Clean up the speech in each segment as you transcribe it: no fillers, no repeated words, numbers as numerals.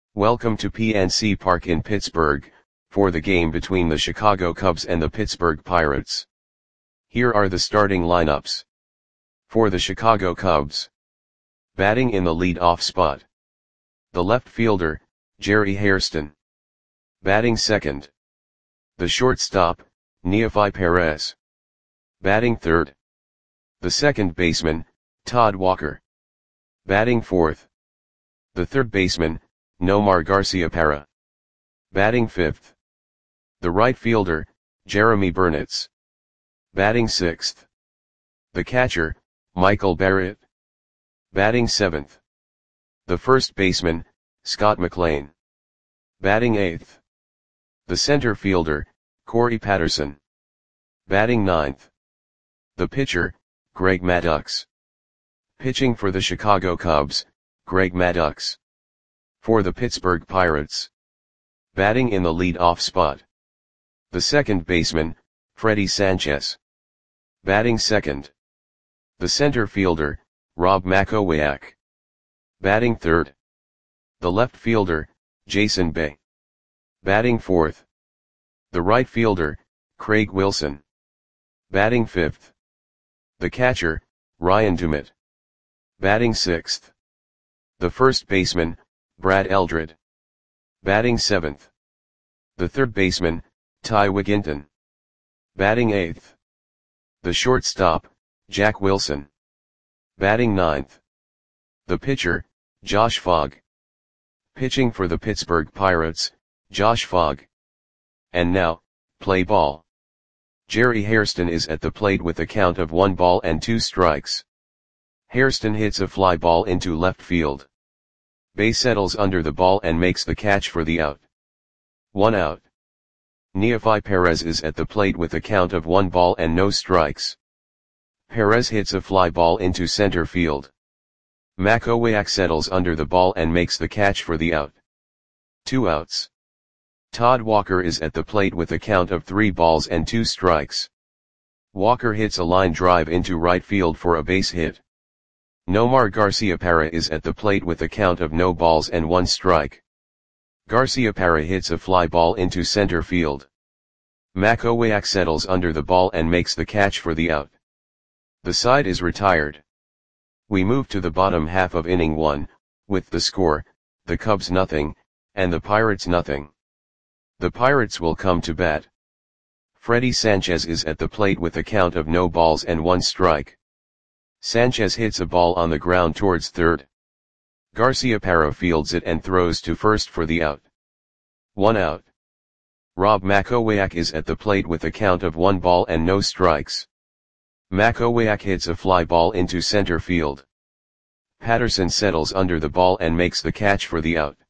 Welcome to PNC Park in Pittsburgh, for the game between the Chicago Cubs and the Pittsburgh Pirates. Here are the starting lineups. For the Chicago Cubs. Batting in the lead-off spot. The left fielder, Jerry Hairston. Batting second. The shortstop, Neofi Perez. Batting third. The second baseman, Todd Walker. Batting fourth. The third baseman, Nomar Garciaparra. Batting fifth. The right fielder, Jeremy Burnitz. Batting sixth. The catcher, Michael Barrett. Batting seventh. The first baseman, Scott McLean. Batting eighth. The center fielder, Corey Patterson. Batting ninth. The pitcher, Greg Maddux. Pitching for the Chicago Cubs, Greg Maddux. For the Pittsburgh Pirates. Batting in the lead-off spot. The second baseman, Freddie Sanchez. Batting second. The center fielder, Rob Makowiak. Batting third. The left fielder, Jason Bay. Batting fourth. The right fielder, Craig Wilson. Batting fifth. The catcher, Ryan Dumit. Batting sixth. The first baseman, Brad Eldred. Batting seventh. The third baseman, Ty Wigginton. Batting eighth. The shortstop, Jack Wilson. Batting ninth. The pitcher, Josh Fogg. Pitching for the Pittsburgh Pirates, Josh Fogg. And now, play ball. Jerry Hairston is at the plate with a count of 1 ball and 2 strikes. Hairston hits a fly ball into left field. Bay settles under the ball and makes the catch for the out. 1 out. Neofi Perez is at the plate with a count of 1 ball and no strikes. Perez hits a fly ball into center field. Makowiak settles under the ball and makes the catch for the out. 2 outs. Todd Walker is at the plate with a count of 3 balls and 2 strikes. Walker hits a line drive into right field for a base hit. Nomar Garciaparra is at the plate with a count of no balls and 1 strike. Garciaparra hits a fly ball into center field. Makowiak settles under the ball and makes the catch for the out. The side is retired. We move to the bottom half of inning 1, with the score, the Cubs nothing, and the Pirates nothing. The Pirates will come to bat. Freddie Sanchez is at the plate with a count of no balls and 1 strike. Sanchez hits a ball on the ground towards third. Garciaparra fields it and throws to first for the out. 1 out. Rob Makowiak is at the plate with a count of 1 ball and no strikes. Makowiak hits a fly ball into center field. Patterson settles under the ball and makes the catch for the out.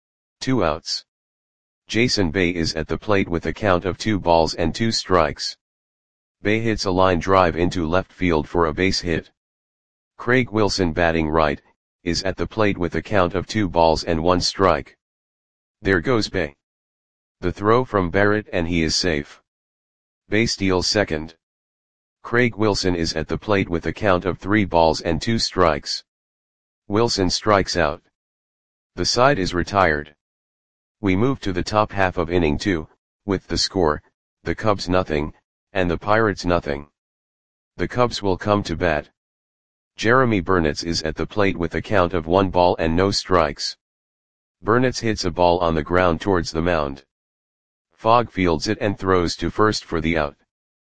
2 outs. Jason Bay is at the plate with a count of 2 balls and 2 strikes. Bay hits a line drive into left field for a base hit. Craig Wilson, batting right, is at the plate with a count of 2 balls and 1 strike. There goes Bay. The throw from Barrett and he is safe. Bay steals second. Craig Wilson is at the plate with a count of 3 balls and 2 strikes. Wilson strikes out. The side is retired. We move to the top half of inning 2, with the score, the Cubs nothing, and the Pirates nothing. The Cubs will come to bat. Jeremy Burnitz is at the plate with a count of 1 ball and no strikes. Burnitz hits a ball on the ground towards the mound. Fogg fields it and throws to first for the out.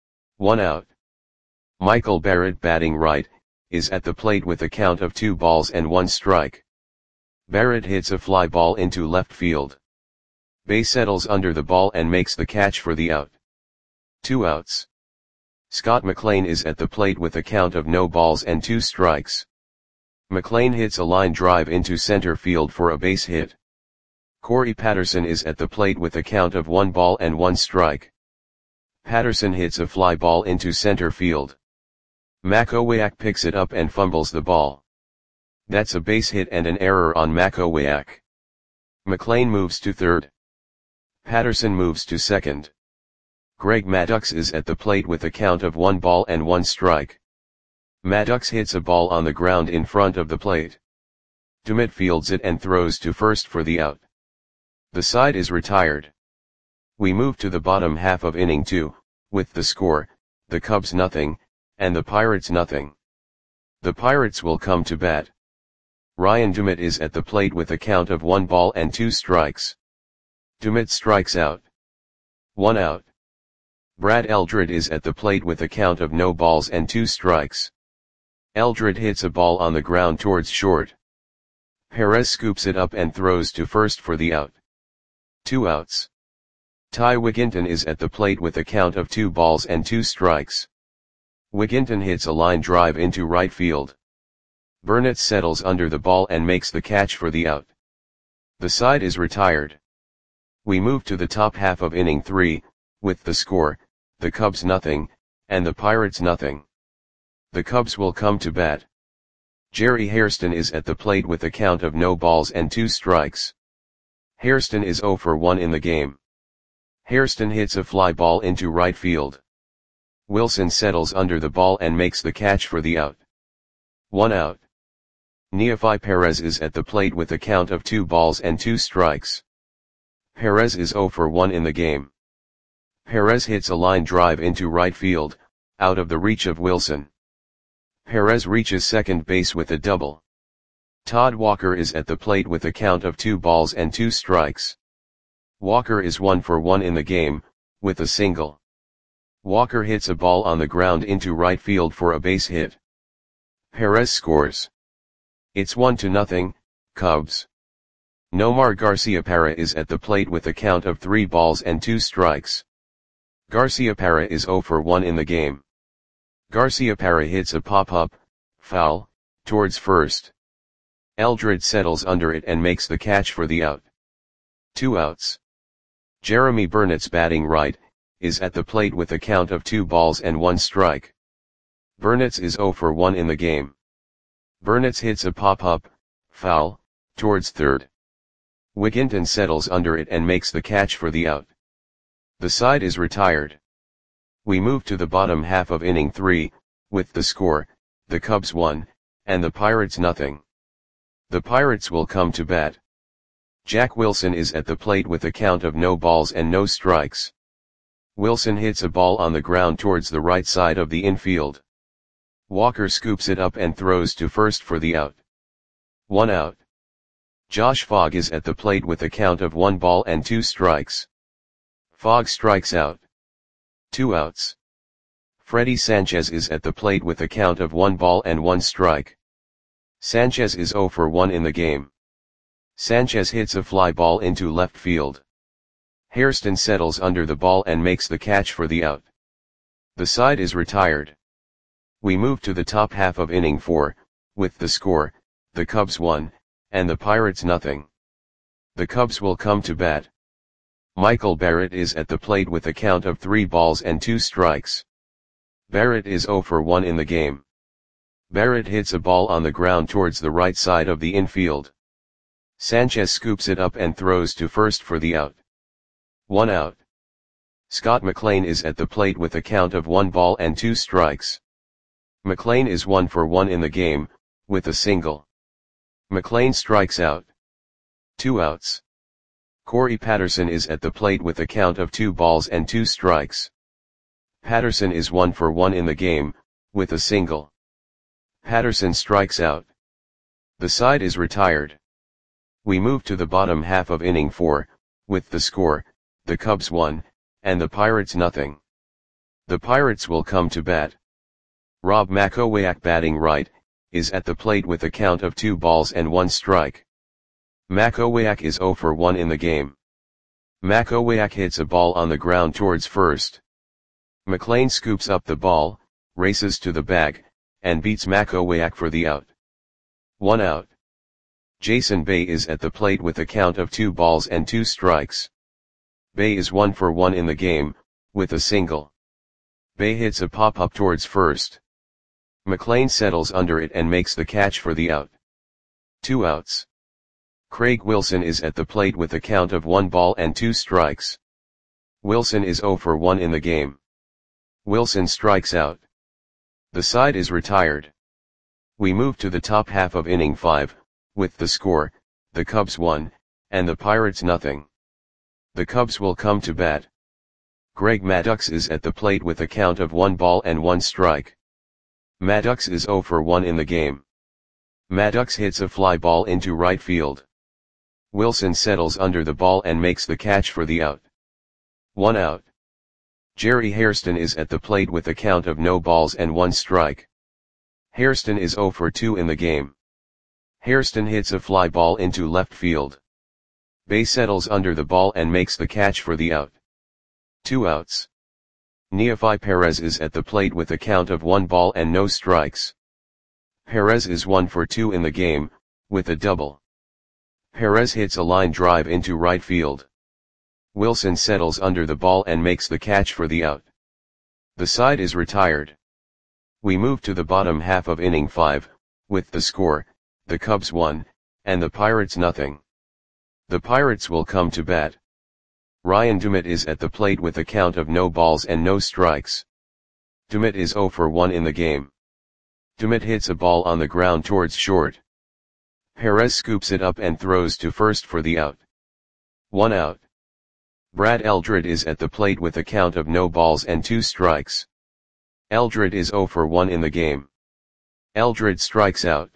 1 out. Michael Barrett, batting right, is at the plate with a count of 2 balls and 1 strike. Barrett hits a fly ball into left field. Bay settles under the ball and makes the catch for the out. 2 outs. Scott McLean is at the plate with a count of no balls and 2 strikes. McLean hits a line drive into center field for a base hit. Corey Patterson is at the plate with a count of 1 ball and 1 strike. Patterson hits a fly ball into center field. Makowiak picks it up and fumbles the ball. That's a base hit and an error on Makowiak. McLean moves to third. Patterson moves to second. Greg Maddux is at the plate with a count of 1 ball and 1 strike. Maddux hits a ball on the ground in front of the plate. Dumit fields it and throws to first for the out. The side is retired. We move to the bottom half of inning 2, with the score, the Cubs nothing, and the Pirates nothing. The Pirates will come to bat. Ryan Dumit is at the plate with a count of 1 ball and 2 strikes. Dumit strikes out. 1 out. Brad Eldred is at the plate with a count of no balls and 2 strikes. Eldred hits a ball on the ground towards short. Perez scoops it up and throws to first for the out. 2 outs. Ty Wigginton is at the plate with a count of 2 balls and 2 strikes. Wigginton hits a line drive into right field. Burnett settles under the ball and makes the catch for the out. The side is retired. We move to the top half of inning 3, with the score, the Cubs nothing, and the Pirates nothing. The Cubs will come to bat. Jerry Hairston is at the plate with a count of no balls and 2 strikes. Hairston is 0 for 1 in the game. Hairston hits a fly ball into right field. Wilson settles under the ball and makes the catch for the out. 1 out. Neefi Perez is at the plate with a count of 2 balls and 2 strikes. Perez is 0 for 1 in the game. Perez hits a line drive into right field, out of the reach of Wilson. Perez reaches second base with a double. Todd Walker is at the plate with a count of 2 balls and 2 strikes. Walker is 1 for 1 in the game, with a single. Walker hits a ball on the ground into right field for a base hit. Perez scores. It's 1-0, Cubs. Nomar Garciaparra is at the plate with a count of 3 balls and 2 strikes. Garciaparra is 0 for 1 in the game. Garciaparra hits a pop-up, foul, towards first. Eldred settles under it and makes the catch for the out. 2 outs. Jeremy Burnett's batting right, is at the plate with a count of 2 balls and 1 strike. Burnett's is 0 for 1 in the game. Burnett's hits a pop-up, foul, towards third. Wigginton settles under it and makes the catch for the out. The side is retired. We move to the bottom half of inning 3, with the score, the Cubs 1, and the Pirates nothing. The Pirates will come to bat. Jack Wilson is at the plate with a count of no balls and no strikes. Wilson hits a ball on the ground towards the right side of the infield. Walker scoops it up and throws to first for the out. 1 out. Josh Fogg is at the plate with a count of 1 ball and 2 strikes. Fogg strikes out. 2 outs. Freddie Sanchez is at the plate with a count of 1 ball and 1 strike. Sanchez is 0 for 1 in the game. Sanchez hits a fly ball into left field. Hairston settles under the ball and makes the catch for the out. The side is retired. We move to the top half of inning 4, with the score, the Cubs 1, and the Pirates nothing. The Cubs will come to bat. Michael Barrett is at the plate with a count of 3 balls and 2 strikes. Barrett is 0 for 1 in the game. Barrett hits a ball on the ground towards the right side of the infield. Sanchez scoops it up and throws to first for the out. 1 out. Scott McLean is at the plate with a count of 1 ball and 2 strikes. McLean is 1 for 1 in the game, with a single. McLean strikes out. 2 outs. Corey Patterson is at the plate with a count of 2 balls and 2 strikes. Patterson is 1 for 1 in the game, with a single. Patterson strikes out. The side is retired. We move to the bottom half of inning 4, with the score, the Cubs 1, and the Pirates nothing. The Pirates will come to bat. Rob Makowiak batting right, is at the plate with a count of 2 balls and 1 strike. Makowiak is 0 for 1 in the game. Makowiak hits a ball on the ground towards first. McLean scoops up the ball, races to the bag, and beats Makowiak for the out. 1 out. Jason Bay is at the plate with a count of 2 balls and 2 strikes. Bay is 1 for 1 in the game, with a single. Bay hits a pop-up towards first. McLean settles under it and makes the catch for the out. 2 outs. Craig Wilson is at the plate with a count of 1 ball and 2 strikes. Wilson is 0 for 1 in the game. Wilson strikes out. The side is retired. We move to the top half of inning 5, with the score, the Cubs 1, and the Pirates nothing. The Cubs will come to bat. Greg Maddux is at the plate with a count of 1 ball and 1 strike. Maddux is 0 for 1 in the game. Maddux hits a fly ball into right field. Wilson settles under the ball and makes the catch for the out. 1 out. Jerry Hairston is at the plate with a count of no balls and 1 strike. Hairston is 0 for 2 in the game. Hairston hits a fly ball into left field. Bay settles under the ball and makes the catch for the out. 2 outs. Neofi Perez is at the plate with a count of 1 ball and no strikes. Perez is 1 for 2 in the game, with a double. Perez hits a line drive into right field. Wilson settles under the ball and makes the catch for the out. The side is retired. We move to the bottom half of inning 5, with the score, the Cubs 1, and the Pirates nothing. The Pirates will come to bat. Ryan Dumit is at the plate with a count of no balls and no strikes. Dumit is 0 for 1 in the game. Dumit hits a ball on the ground towards short. Perez scoops it up and throws to first for the out. 1 out. Brad Eldred is at the plate with a count of no balls and 2 strikes. Eldred is 0 for 1 in the game. Eldred strikes out.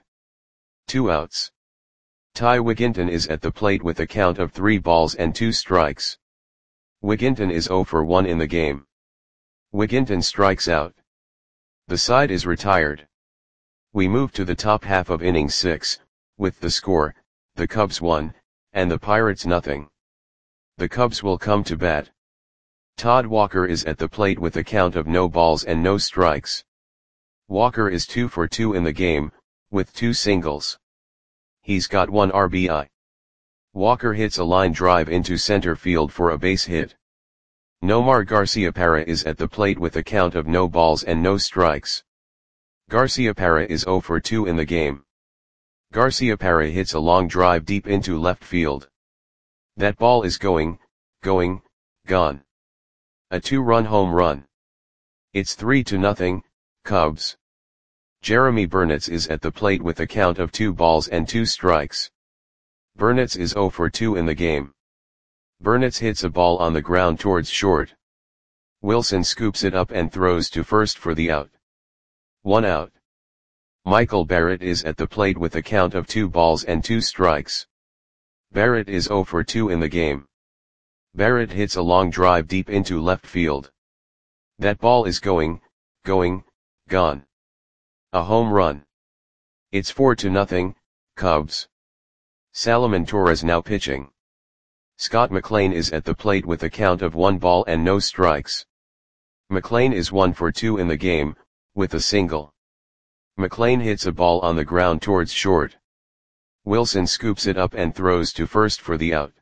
2 outs. Ty Wigginton is at the plate with a count of 3 balls and 2 strikes. Wigginton is 0 for 1 in the game. Wigginton strikes out. The side is retired. We move to the top half of inning 6, with the score, the Cubs 1, and the Pirates nothing. The Cubs will come to bat. Todd Walker is at the plate with a count of no balls and no strikes. Walker is 2 for 2 in the game, with 2 singles. He's got 1 RBI. Walker hits a line drive into center field for a base hit. Nomar Garciaparra is at the plate with a count of no balls and no strikes. Garciaparra is 0 for 2 in the game. Garciaparra hits a long drive deep into left field. That ball is gone. A 2-run home run. It's 3-0, Cubs. Jeremy Burnitz is at the plate with a count of 2 balls and 2 strikes. Burnitz is 0 for 2 in the game. Burnitz hits a ball on the ground towards short. Wilson scoops it up and throws to first for the out. 1 out. Michael Barrett is at the plate with a count of 2 balls and 2 strikes. Barrett is 0 for 2 in the game. Barrett hits a long drive deep into left field. That ball is gone. A home run. It's 4-0, Cubs. Salomon Torres now pitching. Scott McLean is at the plate with a count of 1 ball and no strikes. McLean is 1 for 2 in the game, with a single. McLean hits a ball on the ground towards short. Wilson scoops it up and throws to first for the out.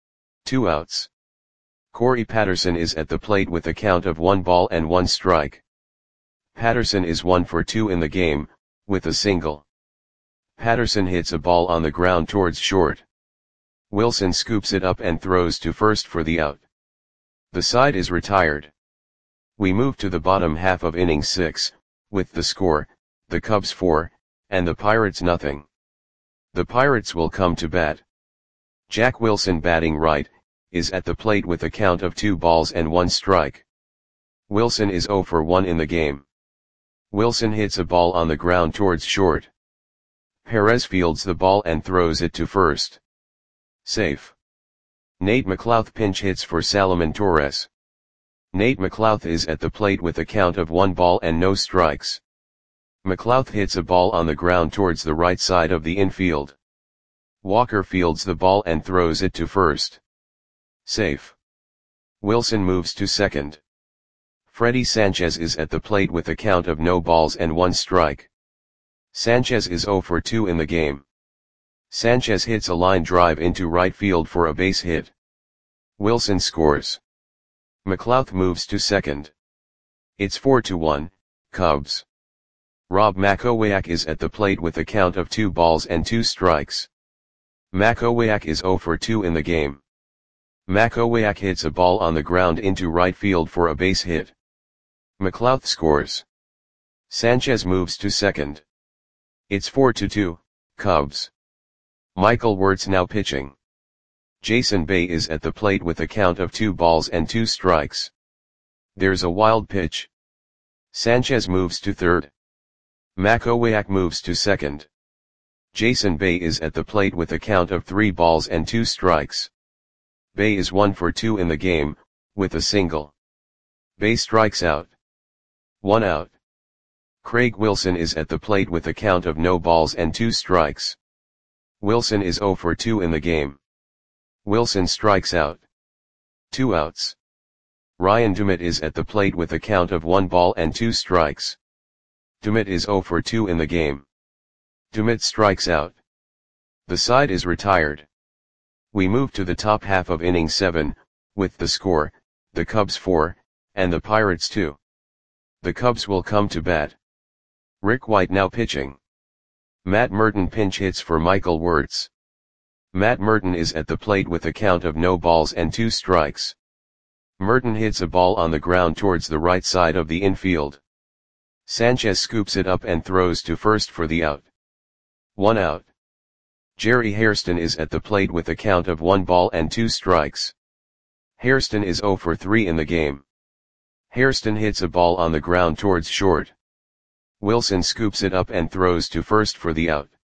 2 outs. Corey Patterson is at the plate with a count of 1 ball and 1 strike. Patterson is 1 for 2 in the game, with a single. Patterson hits a ball on the ground towards short. Wilson scoops it up and throws to first for the out. The side is retired. We move to the bottom half of inning 6, with the score, the Cubs 4, and the Pirates nothing. The Pirates will come to bat. Jack Wilson batting right, is at the plate with a count of 2 balls and 1 strike. Wilson is 0 for 1 in the game. Wilson hits a ball on the ground towards short. Perez fields the ball and throws it to first. Safe. Nate McLouth pinch hits for Salomon Torres. Nate McLouth is at the plate with a count of 1 ball and no strikes. McLouth hits a ball on the ground towards the right side of the infield. Walker fields the ball and throws it to first. Safe. Wilson moves to second. Freddie Sanchez is at the plate with a count of no balls and 1 strike. Sanchez is 0 for 2 in the game. Sanchez hits a line drive into right field for a base hit. Wilson scores. McLouth moves to second. It's 4-1, Cubs. Rob Makowiak is at the plate with a count of 2 balls and 2 strikes. Makowiak is 0 for 2 in the game. Makowiak hits a ball on the ground into right field for a base hit. McLouth scores. Sanchez moves to second. It's 4-2, Cubs. Michael Wirtz now pitching. Jason Bay is at the plate with a count of 2 balls and 2 strikes. There's a wild pitch. Sanchez moves to third. Makowiak moves to second. Jason Bay is at the plate with a count of 3 balls and 2 strikes. Bay is 1 for 2 in the game, with a single. Bay strikes out. 1 out. Craig Wilson is at the plate with a count of no balls and 2 strikes. Wilson is 0 for 2 in the game. Wilson strikes out. 2 outs. Ryan Dumit is at the plate with a count of 1 ball and 2 strikes. Dumit is 0 for 2 in the game. Dumit strikes out. The side is retired. We move to the top half of inning 7, with the score, the Cubs 4, and the Pirates 2. The Cubs will come to bat. Rick White now pitching. Matt Merton pinch hits for Michael Wirtz. Matt Merton is at the plate with a count of no balls and 2 strikes. Merton hits a ball on the ground towards the right side of the infield. Sanchez scoops it up and throws to first for the out. 1 out. Jerry Hairston is at the plate with a count of 1 ball and 2 strikes. Hairston is 0 for 3 in the game. Hairston hits a ball on the ground towards short. Wilson scoops it up and throws to first for the out.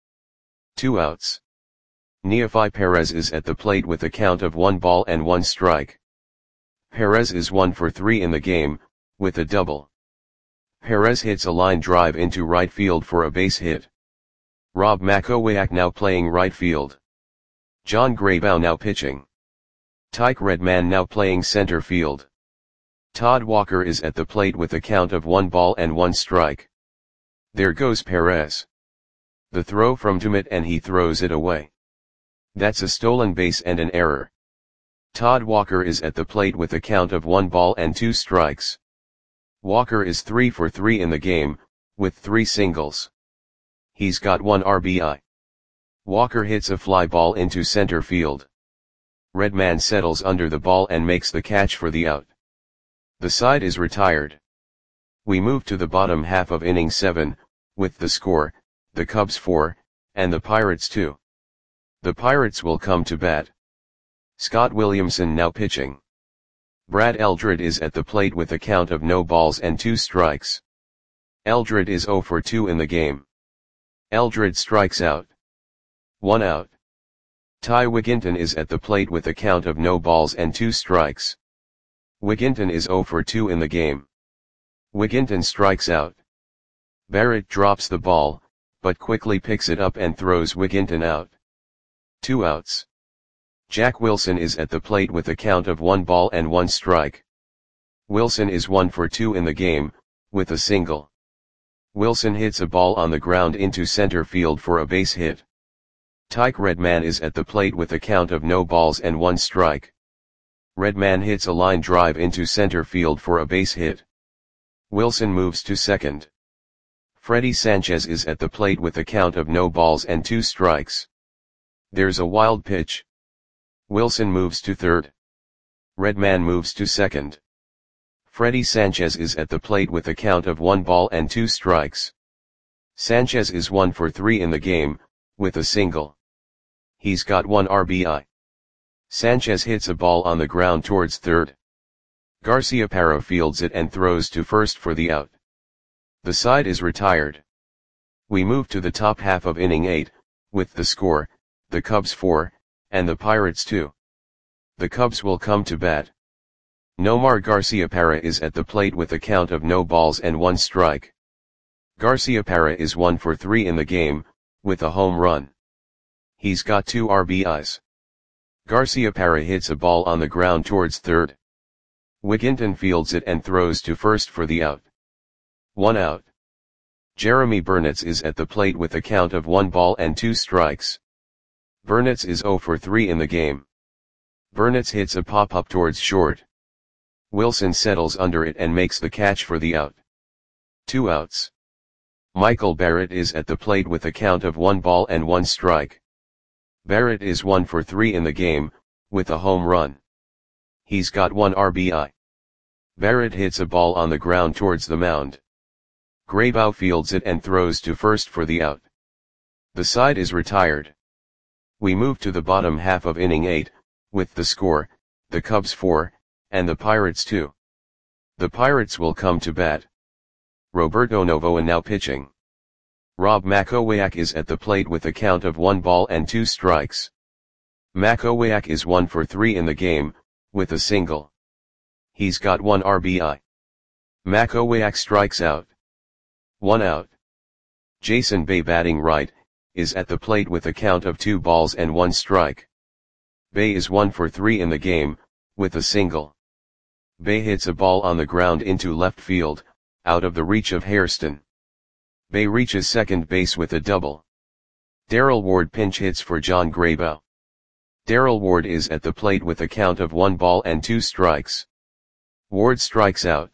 2 outs. Neofi Perez is at the plate with a count of 1 ball and 1 strike. Perez is 1 for 3 in the game, with a double. Perez hits a line drive into right field for a base hit. Rob Makowiak now playing right field. John Graybow now pitching. Tyke Redman now playing center field. Todd Walker is at the plate with a count of 1 ball and 1 strike. There goes Perez. The throw from Dumit and he throws it away. That's a stolen base and an error. Todd Walker is at the plate with a count of 1 ball and 2 strikes. Walker is 3 for 3 in the game, with 3 singles. He's got 1 RBI. Walker hits a fly ball into center field. Redman settles under the ball and makes the catch for the out. The side is retired. We move to the bottom half of inning 7, with the score, the Cubs 4, and the Pirates 2. The Pirates will come to bat. Scott Williamson now pitching. Brad Eldred is at the plate with a count of no balls and 2 strikes. Eldred is 0 for 2 in the game. Eldred strikes out. 1 out. Ty Wigginton is at the plate with a count of no balls and 2 strikes. Wigginton is 0 for 2 in the game. Wigginton strikes out. Barrett drops the ball, but quickly picks it up and throws Wigginton out. 2 outs. Jack Wilson is at the plate with a count of 1 ball and 1 strike. Wilson is 1 for 2 in the game, with a single. Wilson hits a ball on the ground into center field for a base hit. Tyke Redman is at the plate with a count of no balls and 1 strike. Redman hits a line drive into center field for a base hit. Wilson moves to second. Freddie Sanchez is at the plate with a count of no balls and 2 strikes. There's a wild pitch. Wilson moves to third. Redman moves to second. Freddie Sanchez is at the plate with a count of 1 ball and 2 strikes. Sanchez is 1 for 3 in the game, with a single. He's got 1 RBI. Sanchez hits a ball on the ground towards third. Garciaparra fields it and throws to first for the out. The side is retired. We move to the top half of inning 8, with the score, the Cubs 4, and the Pirates 2. The Cubs will come to bat. Nomar Garciaparra is at the plate with a count of no balls and 1 strike. Garciaparra is 1 for 3 in the game, with a home run. He's got 2 RBIs. Garciaparra hits a ball on the ground towards third. Wigginton fields it and throws to first for the out. 1 out. Jeremy Burnitz is at the plate with a count of 1 ball and 2 strikes. Burnitz is 0 for 3 in the game. Burnitz hits a pop-up towards short. Wilson settles under it and makes the catch for the out. 2 outs. Michael Barrett is at the plate with a count of 1 ball and 1 strike. Barrett is 1 for 3 in the game, with a home run. He's got 1 RBI. Barrett hits a ball on the ground towards the mound. Graybow fields it and throws to first for the out. The side is retired. We move to the bottom half of inning 8, with the score, the Cubs 4, and the Pirates 2. The Pirates will come to bat. Roberto Novoa now pitching. Rob Makowiak is at the plate with a count of 1 ball and 2 strikes. Makowiak is 1 for 3 in the game, with a single. He's got 1 RBI. Makowiak strikes out. 1 out. Jason Bay batting right, is at the plate with a count of 2 balls and 1 strike. Bay is 1 for 3 in the game, with a single. Bay hits a ball on the ground into left field, out of the reach of Hairston. Bay reaches second base with a double. Darrell Ward pinch hits for John Graybow. Darrell Ward is at the plate with a count of 1 ball and 2 strikes. Ward strikes out.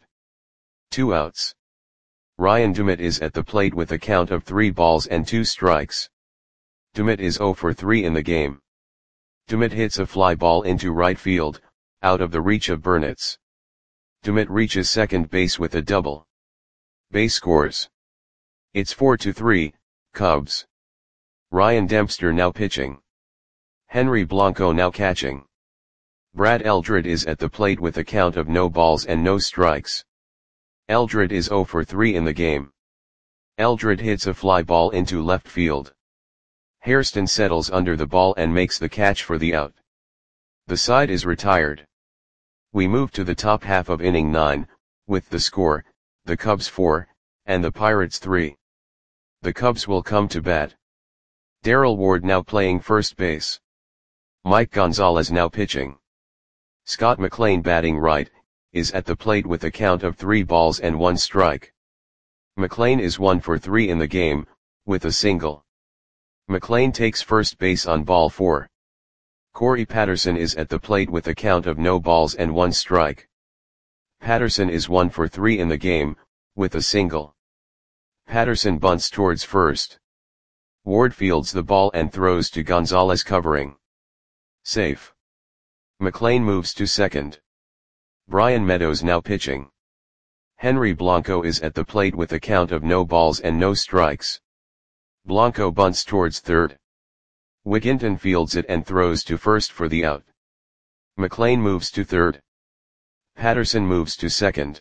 2 outs. Ryan Dumit is at the plate with a count of 3 balls and 2 strikes. Dumit is 0 for 3 in the game. Dumit hits a fly ball into right field, out of the reach of Burnitz. Dumit reaches second base with a double. Bay scores. It's 4-3, Cubs. Ryan Dempster now pitching. Henry Blanco now catching. Brad Eldred is at the plate with a count of no balls and no strikes. Eldred is 0 for 3 in the game. Eldred hits a fly ball into left field. Hairston settles under the ball and makes the catch for the out. The side is retired. We move to the top half of inning 9, with the score, the Cubs 4, and the Pirates 3. The Cubs will come to bat. Darrell Ward now playing first base. Mike Gonzalez now pitching. Scott McLean batting right, is at the plate with a count of 3 balls and 1 strike. McLean is 1 for 3 in the game, with a single. McLean takes first base on ball 4. Corey Patterson is at the plate with a count of no balls and 1 strike. Patterson is 1 for 3 in the game, with a single. Patterson bunts towards first. Ward fields the ball and throws to Gonzalez covering. Safe. McLean moves to second. Brian Meadows now pitching. Henry Blanco is at the plate with a count of no balls and no strikes. Blanco bunts towards third. Wigginton fields it and throws to first for the out. McLean moves to third. Patterson moves to second.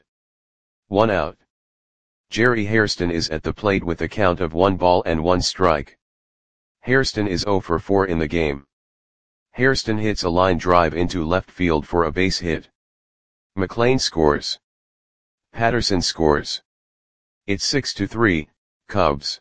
1 out. Jerry Hairston is at the plate with a count of 1 ball and 1 strike. Hairston is 0 for 4 in the game. Hairston hits a line drive into left field for a base hit. McLean scores. Patterson scores. It's 6-3, Cubs.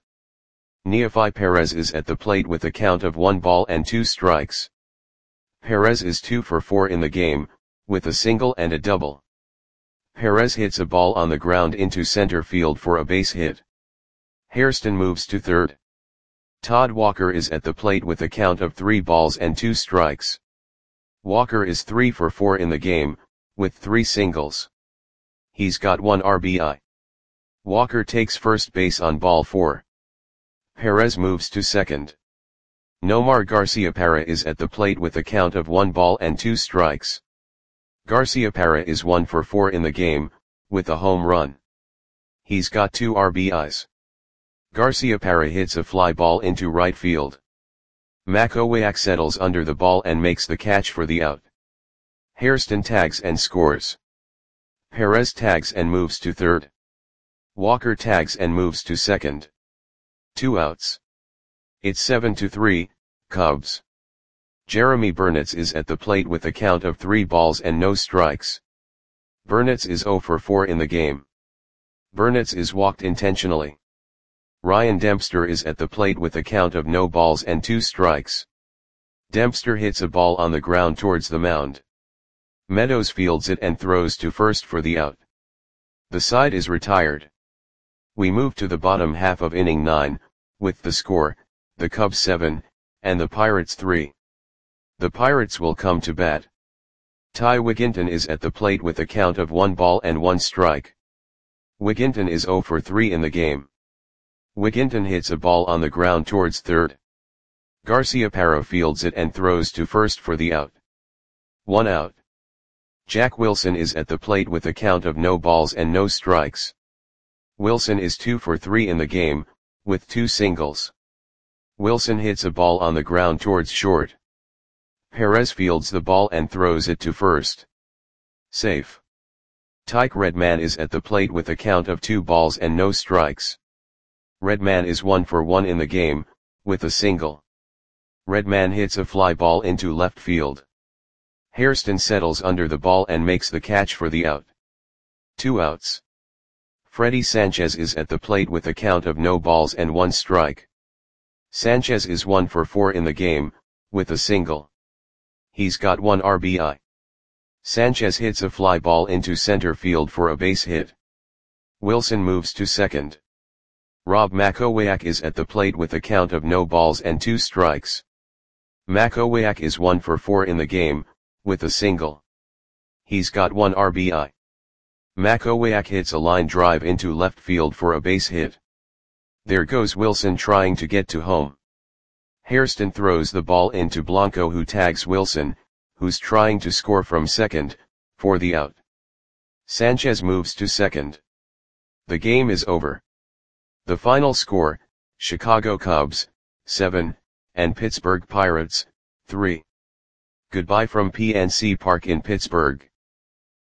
Neofi Perez is at the plate with a count of 1 ball and 2 strikes. Perez is 2 for 4 in the game, with a single and a double. Perez hits a ball on the ground into center field for a base hit. Hairston moves to third. Todd Walker is at the plate with a count of 3 balls and 2 strikes. Walker is 3 for 4 in the game, with 3 singles. He's got 1 RBI. Walker takes first base on ball 4. Perez moves to second. Nomar Garciaparra is at the plate with a count of 1 ball and 2 strikes. Garciaparra is 1 for 4 in the game, with a home run. He's got 2 RBIs. Garciaparra hits a fly ball into right field. Makowiak settles under the ball and makes the catch for the out. Hairston tags and scores. Perez tags and moves to third. Walker tags and moves to second. 2 outs. It's 7-3, Cubs. Jeremy Burnitz is at the plate with a count of 3 balls and no strikes. Burnitz is 0 for 4 in the game. Burnitz is walked intentionally. Ryan Dempster is at the plate with a count of no balls and 2 strikes. Dempster hits a ball on the ground towards the mound. Meadows fields it and throws to first for the out. The side is retired. We move to the bottom half of inning 9, with the score, the Cubs 7, and the Pirates 3. The Pirates will come to bat. Ty Wigginton is at the plate with a count of 1 ball and 1 strike. Wigginton is 0 for 3 in the game. Wigginton hits a ball on the ground towards third. Garciaparra fields it and throws to first for the out. 1 out. Jack Wilson is at the plate with a count of no balls and no strikes. Wilson is 2 for 3 in the game, with 2 singles. Wilson hits a ball on the ground towards short. Perez fields the ball and throws it to first. Safe. Tyke Redman is at the plate with a count of 2 balls and no strikes. Redman is 1 for 1 in the game, with a single. Redman hits a fly ball into left field. Hairston settles under the ball and makes the catch for the out. 2 outs. Freddy Sanchez is at the plate with a count of no balls and 1 strike. Sanchez is 1 for 4 in the game, with a single. He's got 1 RBI. Sanchez hits a fly ball into center field for a base hit. Wilson moves to second. Rob Makowiak is at the plate with a count of no balls and 2 strikes. Makowiak is 1 for 4 in the game, with a single. He's got 1 RBI. Makowiak hits a line drive into left field for a base hit. There goes Wilson trying to get to home. Hairston throws the ball into Blanco, who tags Wilson, who's trying to score from second, for the out. Sanchez moves to second. The game is over. The final score, Chicago Cubs, 7, and Pittsburgh Pirates, 3. Goodbye from PNC Park in Pittsburgh.